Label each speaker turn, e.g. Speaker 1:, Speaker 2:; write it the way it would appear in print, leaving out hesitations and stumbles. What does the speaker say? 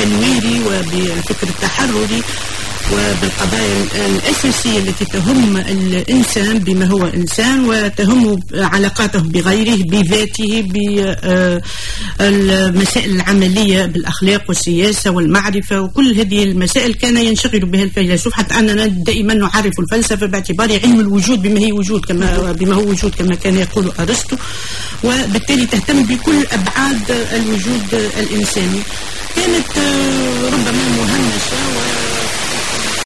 Speaker 1: التنويري وبالفكر التحرري وبالقضايا الأساسية التي تهم الإنسان بما هو إنسان وتهم علاقاته بغيره بذاته بالمسائل العملية بالأخلاق والسياسة والمعرفة وكل هذه المسائل كان ينشغل بها الفيلسوف، حتى أننا دائما نعرف الفلسفة باعتبار علم الوجود بما هو وجود كما كان يقول أرسطو، وبالتالي تهتم بكل أبعاد الوجود الإنساني. كانت ربما مهمشة